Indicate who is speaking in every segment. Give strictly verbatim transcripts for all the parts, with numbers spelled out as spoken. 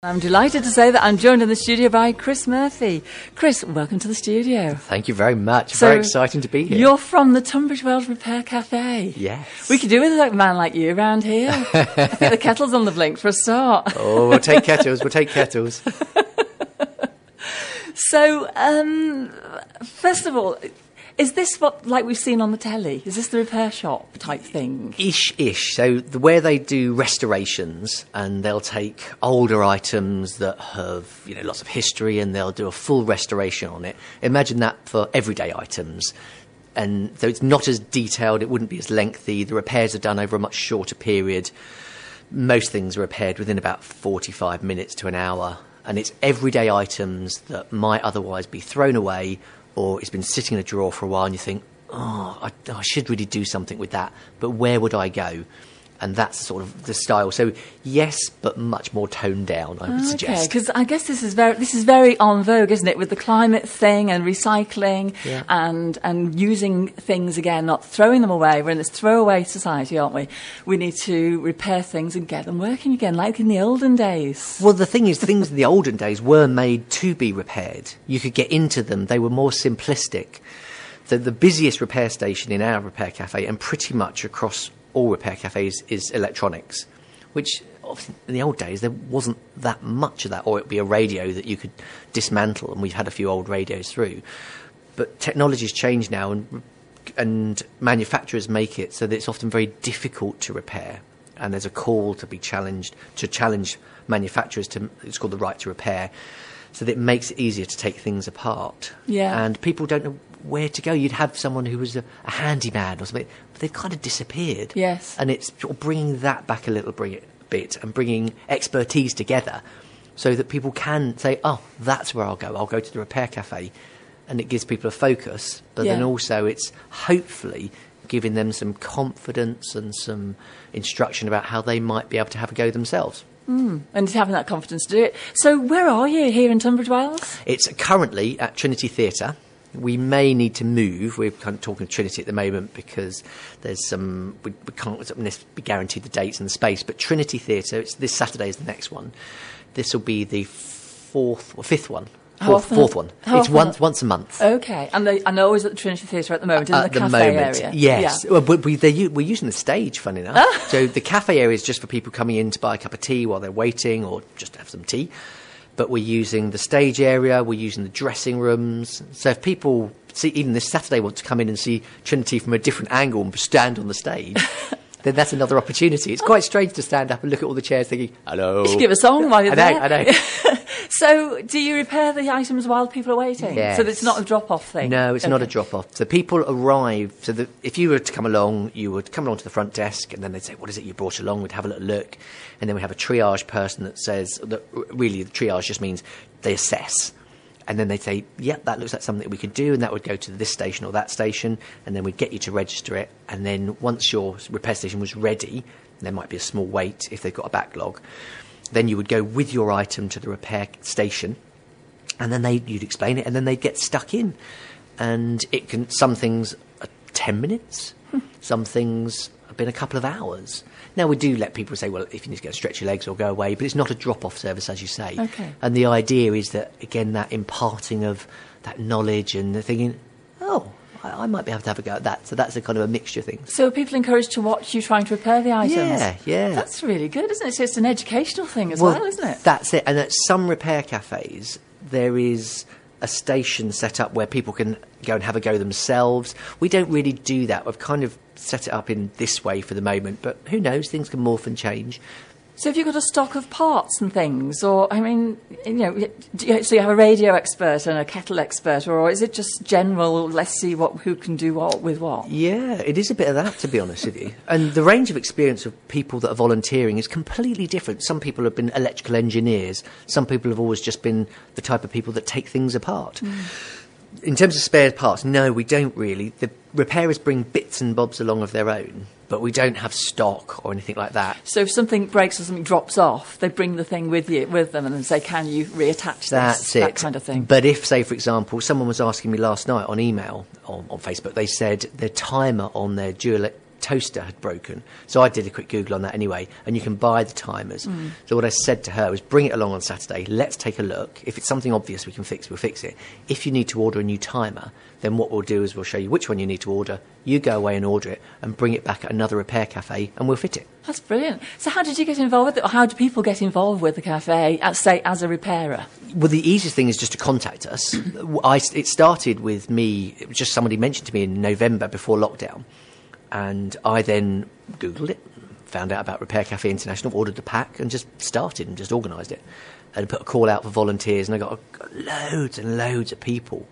Speaker 1: I'm delighted to say that I'm joined in the studio by Chris Murphy. Chris, welcome to the studio.
Speaker 2: Thank you very much.
Speaker 1: So
Speaker 2: very exciting to be here.
Speaker 1: You're from the Tunbridge Wells Repair Cafe.
Speaker 2: Yes.
Speaker 1: We could do with a man like you around here. I think the kettle's on the blink for a start.
Speaker 2: Oh, we'll take kettles. We'll take kettles.
Speaker 1: So, um, first of all, is this what, like we've seen on the telly? Is this the repair shop type thing?
Speaker 2: Ish-ish. So the, where they do restorations, and they'll take older items that have, you know, lots of history, and they'll do a full restoration on it. Imagine that for everyday items. And so it's not as detailed, it wouldn't be as lengthy. The repairs are done over a much shorter period. Most things are repaired within about forty-five minutes to an hour. And it's everyday items that might otherwise be thrown away, or it's been sitting in a drawer for a while and you think, oh, I, I should really do something with that, but where would I go? And that's sort of the style. So yes, but much more toned down, I would
Speaker 1: okay,
Speaker 2: suggest.
Speaker 1: Okay, because I guess this is very this is very en vogue, isn't it, with the climate thing and recycling
Speaker 2: yeah.
Speaker 1: and and using things again, not throwing them away. We're in this throwaway society, aren't we? We need to repair things and get them working again, like in the olden days.
Speaker 2: Well, the thing is, things in the olden days were made to be repaired. You could get into them. They were more simplistic. The, the busiest repair station in our repair cafe, and pretty much across all repair cafes, is electronics, which obviously in the old days there wasn't that much of that, or it'd be a radio that you could dismantle, and we've had a few old radios through. But technology's changed now, and and manufacturers make it so that it's often very difficult to repair, and there's a call to be challenged, to challenge manufacturers to, it's called the right to repair, so that it makes it easier to take things apart.
Speaker 1: Yeah.
Speaker 2: And people don't know where to go. You'd have someone who was a, a handyman or something, but they've kind of disappeared.
Speaker 1: Yes.
Speaker 2: And it's sort of bringing that back a little bit and bringing expertise together so that people can say, oh, that's where I'll go. I'll go to the repair cafe. And it gives people a focus, but
Speaker 1: yeah.
Speaker 2: then also it's hopefully giving them some confidence and some instruction about how they might be able to have a go themselves.
Speaker 1: Mm, and having that confidence to do it. So where are you here in Tunbridge Wells?
Speaker 2: It's currently at Trinity Theatre. We may need to move. We're kind of talking Trinity at the moment because there's some, we, we can't be guaranteed the dates and the space, but Trinity Theatre, it's this Saturday is the next one. This will be the fourth or fifth one. Fourth, fourth one. It's once once a month.
Speaker 1: Okay, and they, and always at the Trinity Theatre at the moment, in
Speaker 2: uh,
Speaker 1: the cafe
Speaker 2: the moment,
Speaker 1: area.
Speaker 2: Yes,
Speaker 1: yeah.
Speaker 2: well, we, we, they, we're using the stage, funny enough.
Speaker 1: Ah.
Speaker 2: So the cafe area is just for people coming in to buy a cup of tea while they're waiting, or just to have some tea. But we're using the stage area, we're using the dressing rooms. So if people see, even this Saturday, want to come in and see Trinity from a different angle and stand on the stage, then that's another opportunity. It's quite strange to stand up and look at all the chairs thinking, hello.
Speaker 1: You should give a song while you're
Speaker 2: I know,
Speaker 1: there.
Speaker 2: I know.
Speaker 1: So do you repair the items while people are waiting?
Speaker 2: Yes.
Speaker 1: So that it's not a drop-off thing?
Speaker 2: No, it's
Speaker 1: okay.
Speaker 2: not a drop-off. So people arrive, so that if you were to come along, you would come along to the front desk, and then they'd say, what is it you brought along? We'd have a little look. And then we have a triage person that says, that really the triage just means they assess. And then they'd say, yeah, that looks like something that we could do, and that would go to this station or that station, and then we'd get you to register it. And then once your repair station was ready, there might be a small wait if they've got a backlog, then you would go with your item to the repair station, and then they, you'd explain it, and then they'd get stuck in. And it can, some things are ten minutes, some things have been a couple of hours. Now, we do let people say, well, if you need to go stretch your legs or go away, but it's not a drop-off service, as you say.
Speaker 1: Okay.
Speaker 2: And the idea is that, again, that imparting of that knowledge and the thinking, oh, I, I might be able to have a go at that. So that's a kind of a mixture thing.
Speaker 1: So are people encouraged to watch you trying to repair the items?
Speaker 2: Yeah, yeah.
Speaker 1: That's really good, isn't it? So it's an educational thing as
Speaker 2: well,
Speaker 1: well, isn't it?
Speaker 2: That's it. And at some repair cafes, there is a station set up where people can go and have a go themselves. We don't really do that. We've kind of set it up in this way for the moment, but who knows, things can morph and change.
Speaker 1: So have you got a stock of parts and things, or, I mean, you know, do you, so you have a radio expert and a kettle expert, or is it just general, let's see what who can do what with what?
Speaker 2: Yeah, it is a bit of that, to be honest with you. And the range of experience of people that are volunteering is completely different. Some people have been electrical engineers. Some people have always just been the type of people that take things apart. Mm. In terms of spare parts, no, we don't really. The repairers bring bits and bobs along of their own, but we don't have stock or anything like that.
Speaker 1: So if something breaks or something drops off, they bring the thing with you, with them, and then say, "Can you reattach this?"
Speaker 2: That's it.
Speaker 1: That kind of thing.
Speaker 2: But if, say, for example, someone was asking me last night on email on, on Facebook, they said their timer on their dual toaster had broken. So I did a quick Google on that anyway, and you can buy the timers. Mm. So what I said to her was, bring it along on Saturday, let's take a look. If it's something obvious we can fix, we'll fix it. If you need to order a new timer, then what we'll do is we'll show you which one you need to order, you go away and order it, and bring it back at another repair cafe, and we'll fit it.
Speaker 1: That's brilliant. So how did you get involved with it, or how do people get involved with the cafe, as, say, as a repairer?
Speaker 2: Well, the easiest thing is just to contact us. I, it started with me, it was just somebody mentioned to me in November before lockdown, and I then Googled it, found out about Repair Cafe International, ordered the pack, and just started and just organised it. And put a call out for volunteers, and I got, got loads and loads of people.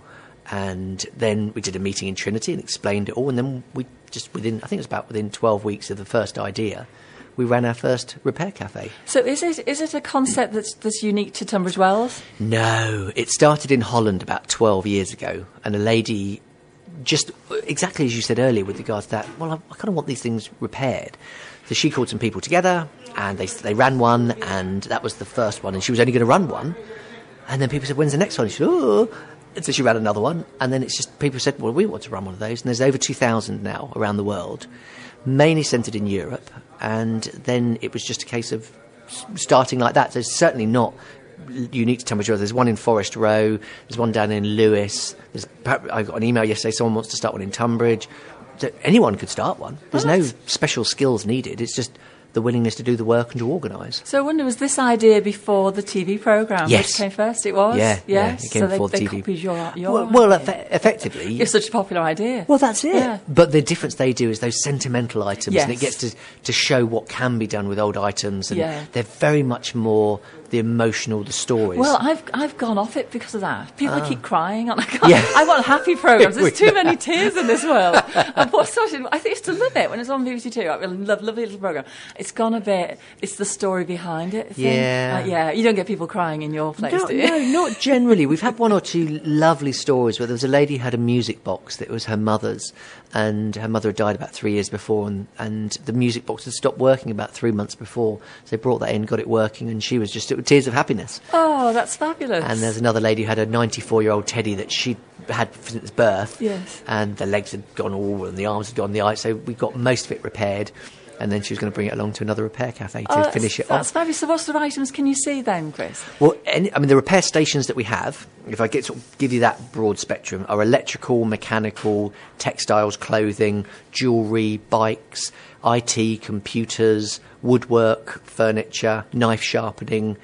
Speaker 2: And then we did a meeting in Trinity and explained it all, and then we just within, I think it was about within twelve weeks of the first idea, we ran our first repair cafe.
Speaker 1: So is it is it a concept that's, that's unique to Tunbridge Wells?
Speaker 2: No, it started in Holland about twelve years ago, and a lady, just exactly as you said earlier with regards to that, well, I, I kind of want these things repaired. So she called some people together, and they they ran one, and that was the first one, and she was only going to run one. And then people said, when's the next one? And she said, oh. And so she ran another one, and then it's just, people said, well, we want to run one of those. And there's over two thousand now around the world, mainly centred in Europe. And then it was just a case of starting like that. So it's certainly not unique to Tunbridge Wells. There's one in Forest Row, there's one down in Lewis. There's, I got an email yesterday, someone wants to start one in Tunbridge. So anyone could start one. There's no special skills needed. It's just the willingness to do the work and to organise.
Speaker 1: So I wonder, was this idea before the T V programme?
Speaker 2: Yes.
Speaker 1: Which came first? It was?
Speaker 2: Yeah,
Speaker 1: yes.
Speaker 2: yeah, it came
Speaker 1: so
Speaker 2: before
Speaker 1: they,
Speaker 2: the
Speaker 1: they
Speaker 2: T V.
Speaker 1: copied your, your
Speaker 2: Well, well
Speaker 1: idea.
Speaker 2: eff- effectively...
Speaker 1: It's such a popular idea.
Speaker 2: Well, that's it.
Speaker 1: Yeah.
Speaker 2: But the difference they do is those sentimental items,
Speaker 1: Yes.
Speaker 2: and it gets to, to show what can be done with old items, and
Speaker 1: Yeah.
Speaker 2: they're very much more the emotional, the stories.
Speaker 1: Well, I've I've gone off it because of that. People keep crying, and I can't.
Speaker 2: Yeah.
Speaker 1: I want happy programmes. There's
Speaker 2: We
Speaker 1: too many tears in this world. And what started, I used to love it when it was on B B C Two. I really love, lovely little programme. It's gone a bit. It's the story behind it. I think.
Speaker 2: Yeah.
Speaker 1: Uh, yeah. You don't get people crying in your place,
Speaker 2: No,
Speaker 1: do you?
Speaker 2: no, not generally. We've had one or two lovely stories where there was a lady who had a music box that was her mother's, and her mother had died about three years before, and, and the music box had stopped working about three months before. So they brought that in, got it working, and she was just it was tears of happiness.
Speaker 1: Oh, that's fabulous.
Speaker 2: And there's another lady who had a ninety-four-year-old teddy that she'd had since birth.
Speaker 1: Yes.
Speaker 2: And the legs had gone all, and the arms had gone, the eyes. So we got most of it repaired. And then she was going to bring it along to another repair cafe to
Speaker 1: Oh,
Speaker 2: finish it
Speaker 1: That's
Speaker 2: off.
Speaker 1: fabulous. So what sort of items can you see then, Chris?
Speaker 2: Well, any, I mean, the repair stations that we have, if I get sort of give you that broad spectrum, are electrical, mechanical, textiles, clothing, jewellery, bikes, I T, computers, woodwork, furniture, knife sharpening,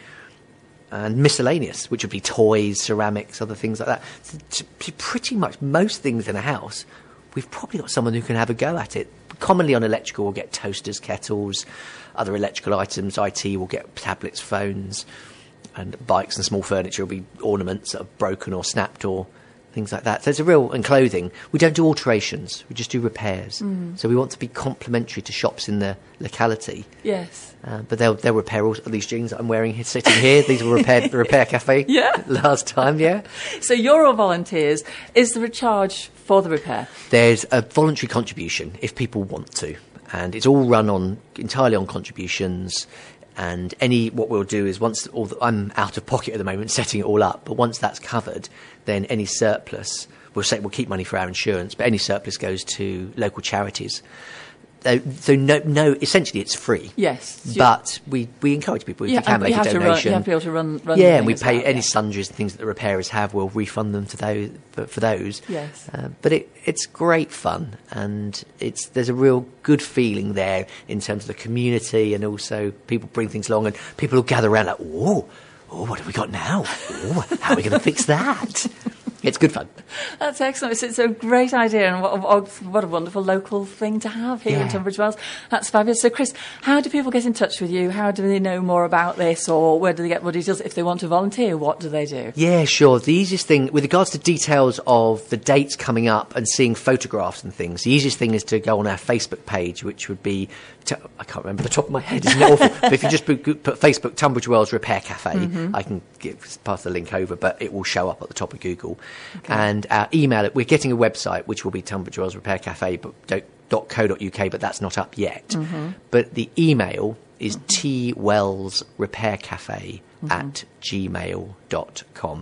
Speaker 2: and miscellaneous, which would be toys, ceramics, other things like that. So t- pretty much most things in a house, we've probably got someone who can have a go at it. Commonly on electrical, we'll get toasters, kettles, other electrical items. I T will get tablets, phones, and bikes and small furniture will be ornaments that are broken or snapped or things like that. So it's a real, and clothing. We don't do alterations, we just do repairs. Mm. So we want to be complementary to shops in the locality.
Speaker 1: Yes.
Speaker 2: Uh, but they'll they'll repair all these jeans that I'm wearing here, sitting here. These were repaired at the Repair Cafe
Speaker 1: Yeah.
Speaker 2: last time, yeah.
Speaker 1: So you're all volunteers. Is there a charge for the repair?
Speaker 2: There's a voluntary contribution if people want to, and it's all run on entirely on contributions. And any what we'll do is once all the, I'm out of pocket at the moment setting it all up, but once that's covered, then any surplus we'll say we'll keep money for our insurance, but any surplus goes to local charities. Uh, so no, no, essentially it's free.
Speaker 1: Yes,
Speaker 2: but we, we encourage people if
Speaker 1: yeah,
Speaker 2: you can make
Speaker 1: you
Speaker 2: a
Speaker 1: have
Speaker 2: donation.
Speaker 1: To run, you have to be able to run. run
Speaker 2: yeah,
Speaker 1: the
Speaker 2: and we
Speaker 1: thing
Speaker 2: pay
Speaker 1: as well,
Speaker 2: any
Speaker 1: yeah.
Speaker 2: sundries and things that the repairers have. We'll refund them to those for, for those.
Speaker 1: Yes,
Speaker 2: uh, but it, it's great fun, and it's there's a real good feeling there in terms of the community, and also people bring things along, and people will gather around like, oh, oh, what have we got now? Oh, how are we going to fix that? It's good fun.
Speaker 1: That's excellent. It's, it's a great idea, and what, what, what a wonderful local thing to have here
Speaker 2: Yeah.
Speaker 1: in Tunbridge Wells. That's fabulous. So, Chris, how do people get in touch with you? How do they know more about this, or where do they get more details? If they want to volunteer, what do they do?
Speaker 2: Yeah, sure. The easiest thing, with regards to details of the dates coming up and seeing photographs and things, the easiest thing is to go on our Facebook page, which would be, t- I can't remember the top of my head, isn't it awful? But if you just put, put Facebook, Tunbridge Wells Repair Cafe, mm-hmm. I can give, pass the link over, but it will show up at the top of Google. Okay. And our email, we're getting a website, which will be Tunbridge Wells Repair Cafe, but don't, .co.uk, but that's not up yet. Mm-hmm. But the email is mm-hmm. twellsrepaircafe mm-hmm. at gmail dot com.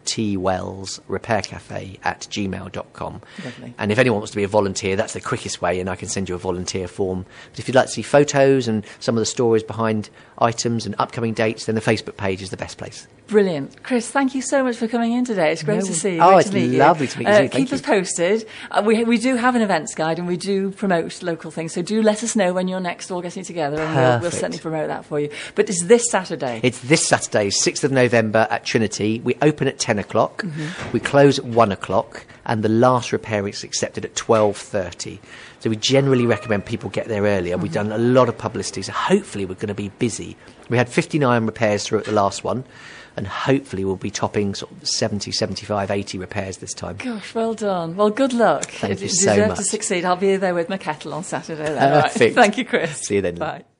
Speaker 2: t wells repair cafe at gmail dot com.
Speaker 1: Lovely.
Speaker 2: And if anyone wants to be a volunteer, that's the quickest way, and I can send you a volunteer form. But if you'd like to see photos and some of the stories behind items and upcoming dates, then the Facebook page is the best place.
Speaker 1: Brilliant. Chris, thank you so much for coming in today. It's great
Speaker 2: No,
Speaker 1: to see you.
Speaker 2: oh,
Speaker 1: Great
Speaker 2: it's
Speaker 1: to meet
Speaker 2: lovely
Speaker 1: you.
Speaker 2: to meet you too. Thank
Speaker 1: Keep
Speaker 2: you.
Speaker 1: us posted. Uh, we, we do have an events guide and we do promote local things, so do let us know when you're next all getting together and we'll, we'll
Speaker 2: Perfect.
Speaker 1: certainly promote that for you. But it's this Saturday.
Speaker 2: It's this Saturday, sixth of November at Trinity. We open at ten o'clock,
Speaker 1: Mm-hmm.
Speaker 2: we close at one o'clock, and the last repair is accepted at twelve thirty. So we generally recommend people get there earlier.
Speaker 1: Mm-hmm.
Speaker 2: We've done a lot of publicity, so hopefully we're going to be busy. We had fifty-nine repairs through at the last one, and hopefully we'll be topping sort of seventy, seventy-five, eighty repairs this time.
Speaker 1: Gosh, well done. Well, good luck.
Speaker 2: Thank you
Speaker 1: you
Speaker 2: so
Speaker 1: deserve
Speaker 2: much.
Speaker 1: to succeed. I'll be there with my kettle on Saturday. Then. All right.
Speaker 2: Perfect.
Speaker 1: Thank you, Chris.
Speaker 2: See you then.
Speaker 1: Bye.